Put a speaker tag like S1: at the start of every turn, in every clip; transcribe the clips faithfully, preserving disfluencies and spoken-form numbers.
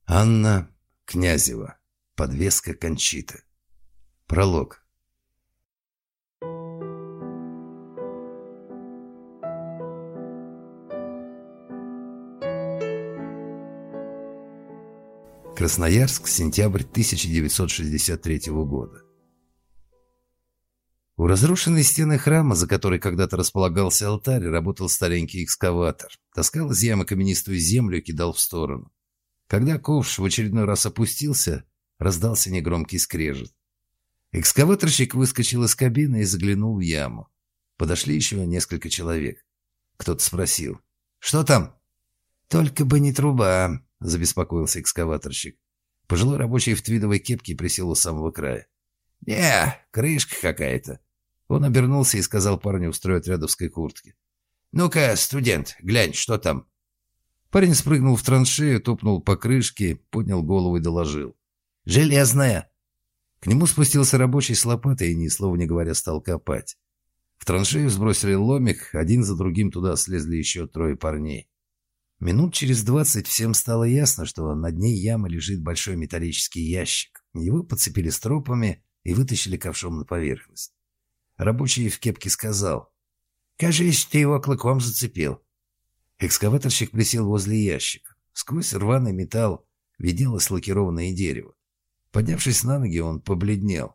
S1: Анна Князева. Подвеска Кончиты. Пролог. Красноярск, сентябрь тысяча девятьсот шестьдесят третьего года. У разрушенной стены храма, за которой когда-то располагался алтарь, работал старенький экскаватор. Таскал из ямы каменистую землю и кидал в сторону. Когда ковш в очередной раз опустился, раздался негромкий скрежет. Экскаваторщик выскочил из кабины и заглянул в яму. Подошли еще несколько человек. Кто-то спросил: «Что там?» «Только бы не труба», — забеспокоился экскаваторщик. Пожилой рабочий в твидовой кепке присел у самого края. «Не, крышка какая-то». Он обернулся и сказал парню в стройотрядовской куртке: «Ну-ка, студент, глянь, что там?» Парень спрыгнул в траншею, топнул по крышке, поднял голову и доложил: «Железная!» К нему спустился рабочий с лопатой и, ни слова не говоря, стал копать. В траншею сбросили ломик, один за другим туда слезли еще трое парней. Минут через двадцать всем стало ясно, что на дне ямы лежит большой металлический ящик. Его подцепили стропами и вытащили ковшом на поверхность. Рабочий в кепке сказал: «Кажись, ты его клыком зацепил». Экскаваторщик присел возле ящика. Сквозь рваный металл виделось лакированное дерево. Поднявшись на ноги, он побледнел.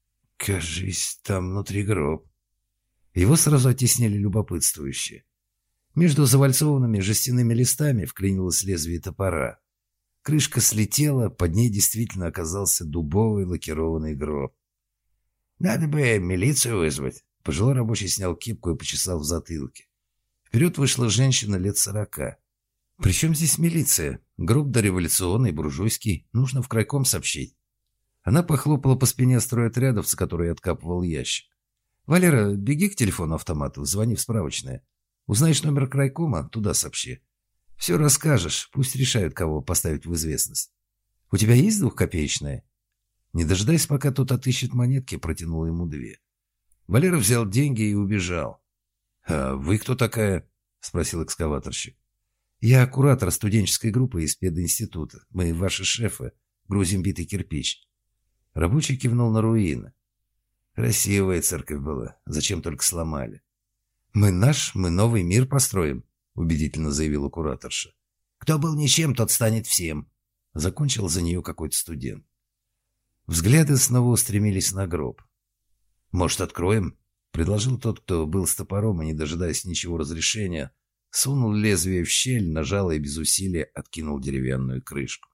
S1: «Кажись, там внутри гроб». Его сразу оттеснили любопытствующие. Между завальцованными жестяными листами вклинилось лезвие топора. Крышка слетела, под ней действительно оказался дубовый лакированный гроб. «Надо бы милицию вызвать». Пожилой рабочий снял кепку и почесал в затылке. Вперед вышла женщина лет сорока. «При чем здесь милиция? Гроб дореволюционный, буржуйский. Нужно в крайком сообщить». Она похлопала по спине стройотрядовца, который откапывал ящик. «Валера, беги к телефону-автомату, звони в справочное. Узнаешь номер крайкома, туда сообщи. Все расскажешь, пусть решают, кого поставить в известность. У тебя есть двухкопеечная?» Не дожидаясь, пока тот отыщет монетки, протянул ему две. Валера взял деньги и убежал. «А вы кто такая?» — спросил экскаваторщик. «Я куратор студенческой группы из пединститута. Мы ваши шефы. Грузим битый кирпич». Рабочий кивнул на руины. «Красивая церковь была. Зачем только сломали?» «Мы наш, мы новый мир построим», — убедительно заявила кураторша. «Кто был ничем, тот станет всем», — закончил за нее какой-то студент. Взгляды снова устремились на гроб. «Может, откроем?» — предложил тот, кто был с топором, и, не дожидаясь ничего разрешения, сунул лезвие в щель, нажал и без усилия откинул деревянную крышку.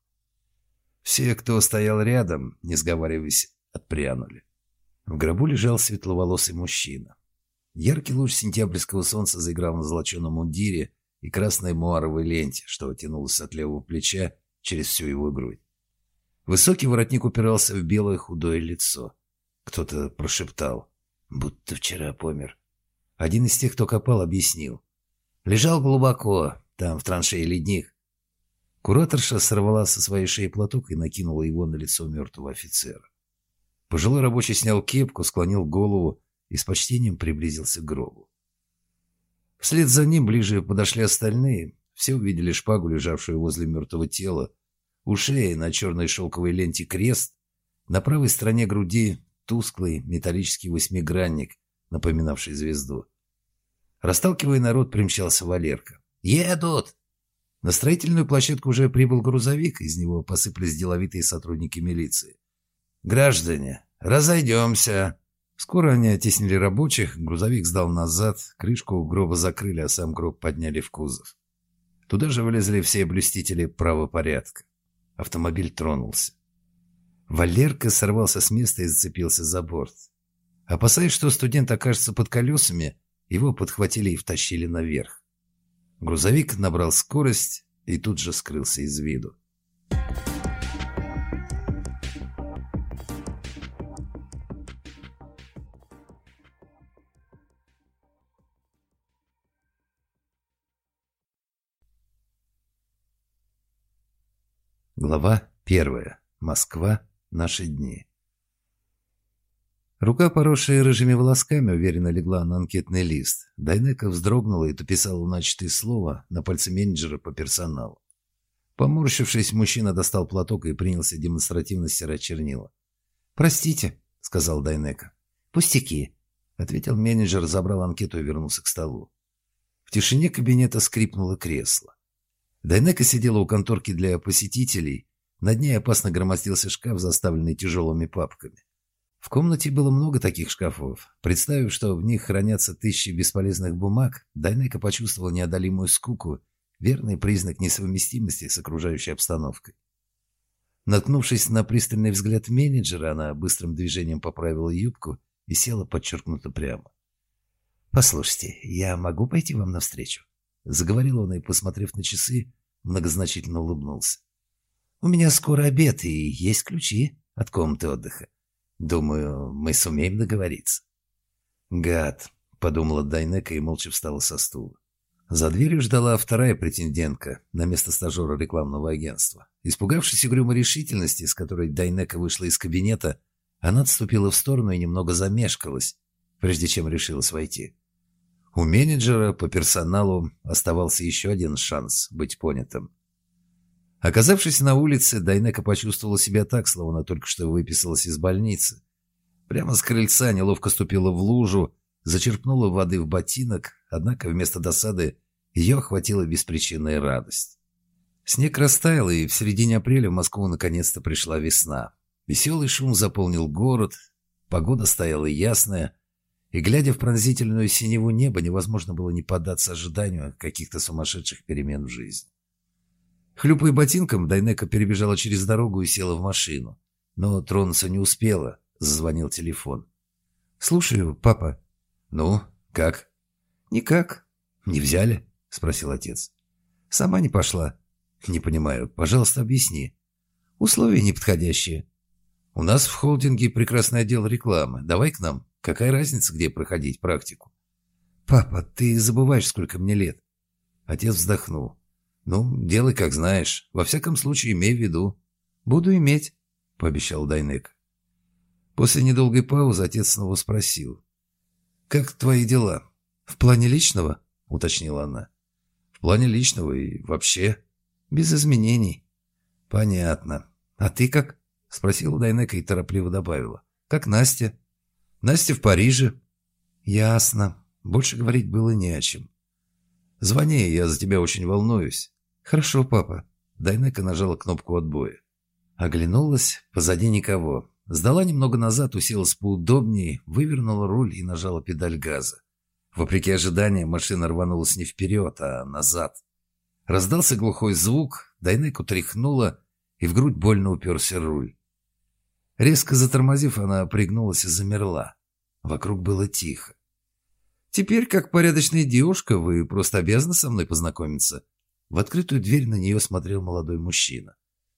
S1: Все, кто стоял рядом, не сговариваясь, отпрянули. В гробу лежал светловолосый мужчина. Яркий луч сентябрьского солнца заиграл на золоченом мундире и красной муаровой ленте, что тянулось от левого плеча через всю его грудь. Высокий воротник упирался в белое худое лицо. Кто-то прошептал: «Будто вчера помер». Один из тех, кто копал, объяснил: «Лежал глубоко, там в траншее ледник». Кураторша сорвала со своей шеи платок и накинула его на лицо мертвого офицера. Пожилой рабочий снял кепку, склонил голову и с почтением приблизился к гробу. Вслед за ним ближе подошли остальные. Все увидели шпагу, лежавшую возле мертвого тела, у шеи на черной шелковой ленте крест, на правой стороне груди тусклый металлический восьмигранник, напоминавший звезду. Расталкивая народ, примчался Валерка. «Едут!» На строительную площадку уже прибыл грузовик, из него посыпались деловитые сотрудники милиции. «Граждане, разойдемся!» Скоро они оттеснили рабочих, грузовик сдал назад, крышку гроба закрыли, а сам гроб подняли в кузов. Туда же влезли все блюстители правопорядка. Автомобиль тронулся. Валерка сорвался с места и зацепился за борт. Опасаясь, что студент окажется под колесами, его подхватили и втащили наверх. Грузовик набрал скорость и тут же скрылся из виду. Глава первая. Москва. Наши дни. Рука, поросшая рыжими волосками, уверенно легла на анкетный лист. Дайнека вздрогнула и дописала начатое слово на пальце менеджера по персоналу. Поморщившись, мужчина достал платок и принялся демонстративно стирать чернила. «Простите», — сказал Дайнеко. «Пустяки», — ответил менеджер, забрал анкету и вернулся к столу. В тишине кабинета скрипнуло кресло. Дайнеко сидела у конторки для посетителей. Над ней опасно громоздился шкаф, заставленный тяжелыми папками. В комнате было много таких шкафов. Представив, что в них хранятся тысячи бесполезных бумаг, Дайнеко почувствовал неодолимую скуку, верный признак несовместимости с окружающей обстановкой. Наткнувшись на пристальный взгляд менеджера, она быстрым движением поправила юбку и села подчеркнуто прямо. «Послушайте, я могу пойти вам навстречу?» Заговорил он и, посмотрев на часы, многозначительно улыбнулся. «У меня скоро обед, и есть ключи от комнаты отдыха. Думаю, мы сумеем договориться». «Гад», — подумала Дайнеко и молча встала со стула. За дверью ждала вторая претендентка на место стажера рекламного агентства. Испугавшись угрюмой решительности, с которой Дайнеко вышла из кабинета, она отступила в сторону и немного замешкалась, прежде чем решилась войти. У менеджера по персоналу оставался еще один шанс быть понятым. Оказавшись на улице, Дайнеко почувствовала себя так, словно только что выписалась из больницы. Прямо с крыльца неловко ступила в лужу, зачерпнула воды в ботинок, однако вместо досады ее охватила беспричинная радость. Снег растаял, и в середине апреля в Москву наконец-то пришла весна. Веселый шум заполнил город, погода стояла ясная, и, глядя в пронзительную синеву неба, невозможно было не поддаться ожиданию каких-то сумасшедших перемен в жизни. Хлюпая ботинком, Дайнеко перебежала через дорогу и села в машину. Но тронуться не успела, зазвонил телефон. «Слушаю, папа». «Ну, как?» «Никак». «Не взяли?» — спросил отец. «Сама не пошла». «Не понимаю. Пожалуйста, объясни». «Условия неподходящие». «У нас в холдинге прекрасный отдел рекламы. Давай к нам. Какая разница, где проходить практику?» «Папа, ты забываешь, сколько мне лет». Отец вздохнул. «Ну, делай, как знаешь. Во всяком случае, имей в виду». «Буду иметь», — пообещал Дайнеко. После недолгой паузы отец снова спросил. «Как твои дела?» «В плане личного?» — уточнила она. «В плане личного и вообще?» «Без изменений». «Понятно. А ты как?» — спросила Дайнеко и торопливо добавила. «Как Настя?» «Настя в Париже». «Ясно. Больше говорить было не о чем». «Звони, я за тебя очень волнуюсь». «Хорошо, папа». Дайнеко нажала кнопку отбоя. Оглянулась, позади никого. Сдала немного назад, уселась поудобнее, вывернула руль и нажала педаль газа. Вопреки ожиданиям, машина рванулась не вперед, а назад. Раздался глухой звук, Дайнеко тряхнула, и в грудь больно уперся руль. Резко затормозив, она пригнулась и замерла. Вокруг было тихо. «Теперь, как порядочная девушка, вы просто обязаны со мной познакомиться». В открытую дверь на нее смотрел молодой мужчина.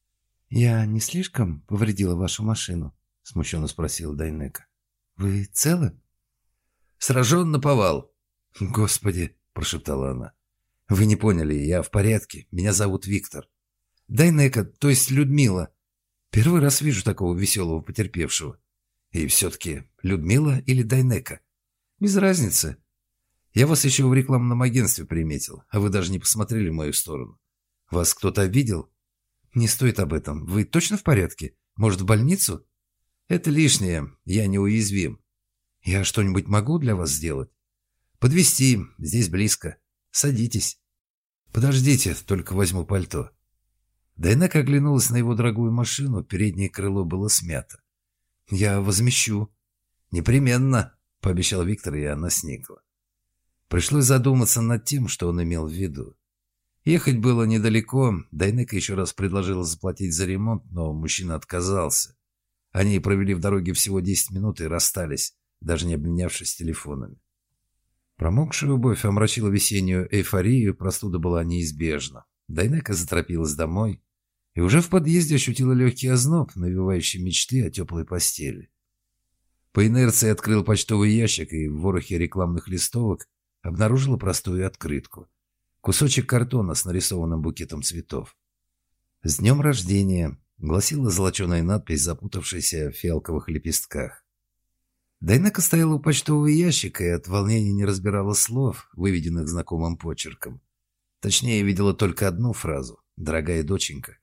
S1: «Я не слишком повредила вашу машину?» — смущенно спросила Дайнеко. «Вы целы?» «Сражен наповал». «Господи!» — прошептала она. «Вы не поняли, я в порядке. Меня зовут Виктор». «Дайнеко, то есть Людмила. Первый раз вижу такого веселого потерпевшего. И все-таки Людмила или Дайнеко? Без разницы. Я вас еще в рекламном агентстве приметил, а вы даже не посмотрели в мою сторону. Вас кто-то обидел?» «Не стоит об этом. Вы точно в порядке? Может, в больницу?» «Это лишнее. Я неуязвим». «Я что-нибудь могу для вас сделать?» «Подвезти. Здесь близко. Садитесь». «Подождите, только возьму пальто». Дайнеко оглянулась на его дорогую машину, переднее крыло было смято. «Я возмещу». «Непременно», — пообещал Виктор, и она сникла. Пришлось задуматься над тем, что он имел в виду. Ехать было недалеко, Дайнеко еще раз предложила заплатить за ремонт, но мужчина отказался. Они провели в дороге всего десять минут и расстались, даже не обменявшись телефонами. Промокшая обувь омрачила весеннюю эйфорию, простуда была неизбежна. Дайнеко заторопилась домой и уже в подъезде ощутила легкий озноб, навевающий мечты о теплой постели. По инерции открыл почтовый ящик и в ворохе рекламных листовок обнаружила простую открытку. Кусочек картона с нарисованным букетом цветов. «С днем рождения!» — гласила золоченая надпись, запутавшаяся в фиалковых лепестках. Дайнеко стояла у почтового ящика и от волнения не разбирала слов, выведенных знакомым почерком. Точнее, видела только одну фразу дорогая доченька».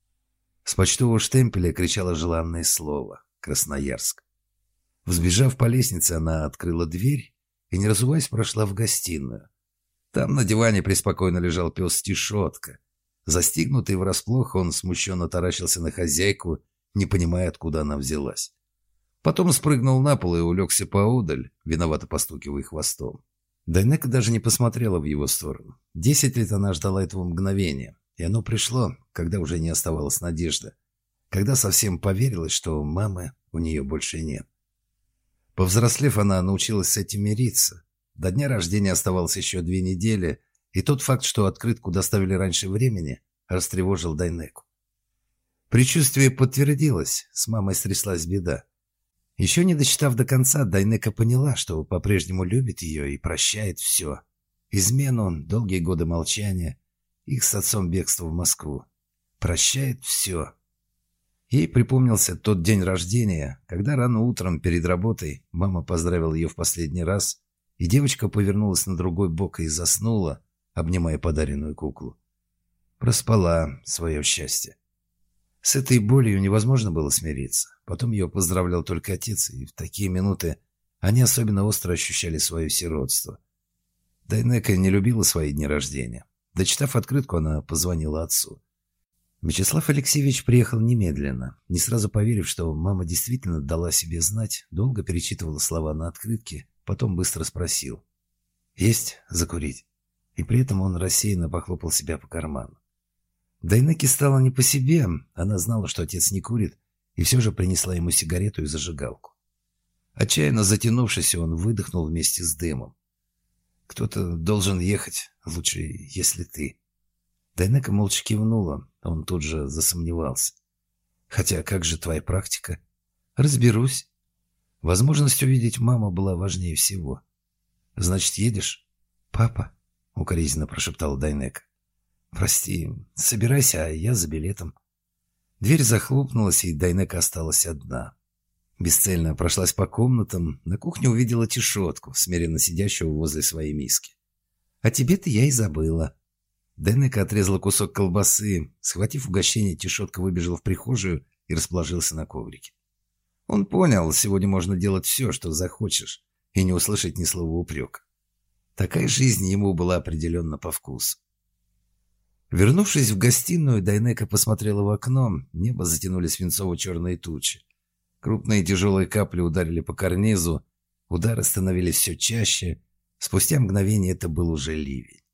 S1: С почтового штемпеля кричало желанное слово «Красноярск». Взбежав по лестнице, она открыла дверь и, не разуваясь, прошла в гостиную. Там на диване преспокойно лежал пес Тишотка. Застигнутый врасплох, он смущенно таращился на хозяйку, не понимая, откуда она взялась. Потом спрыгнул на пол и улегся поодаль, виновато постукивая хвостом. Дайнека даже не посмотрела в его сторону. Десять лет она ждала этого мгновения, и оно пришло, когда уже не оставалась надежда, когда совсем поверилась, что мамы у нее больше нет. Повзрослев, она научилась с этим мириться. До дня рождения оставалось еще две недели, и тот факт, что открытку доставили раньше времени, растревожил Дайнеку. Предчувствие подтвердилось, с мамой стряслась беда. Еще не дочитав до конца, Дайнека поняла, что по-прежнему любит ее и прощает все. Измену, долгие годы молчания, их с отцом бегство в Москву. Прощает все. Ей припомнился тот день рождения, когда рано утром перед работой мама поздравила ее в последний раз, и девочка повернулась на другой бок и заснула, обнимая подаренную куклу. Проспала свое счастье. С этой болью невозможно было смириться. Потом ее поздравлял только отец, и в такие минуты они особенно остро ощущали свое сиротство. Дайнека не любила свои дни рождения. Дочитав открытку, она позвонила отцу. Вячеслав Алексеевич приехал немедленно, не сразу поверив, что мама действительно дала себе знать, долго перечитывала слова на открытке, потом быстро спросил: «Есть закурить?» И при этом он рассеянно похлопал себя по карману. Дайнеке стало не по себе, она знала, что отец не курит, и все же принесла ему сигарету и зажигалку. Отчаянно затянувшись, он выдохнул вместе с дымом. «Кто-то должен ехать, лучше, если ты». Дайнека молча кивнула, он тут же засомневался. «Хотя как же твоя практика?» «Разберусь». Возможность увидеть маму была важнее всего. «Значит, едешь?» «Папа», — укоризненно прошептала Дайнека. «Прости, собирайся, а я за билетом». Дверь захлопнулась, и Дайнека осталась одна. Бесцельно прошлась по комнатам, на кухне увидела Тишотку, смиренно сидящего возле своей миски. «А тебе-то я и забыла». Дайнека отрезала кусок колбасы. Схватив угощение, Тишотка выбежал в прихожую и расположился на коврике. Он понял, сегодня можно делать все, что захочешь, и не услышать ни слова упрека. Такая жизнь ему была определенно по вкусу. Вернувшись в гостиную, Дайнека посмотрела в окно. Небо затянули свинцово-черные тучи. Крупные тяжелые капли ударили по карнизу. Удары становились все чаще. Спустя мгновение это был уже ливень.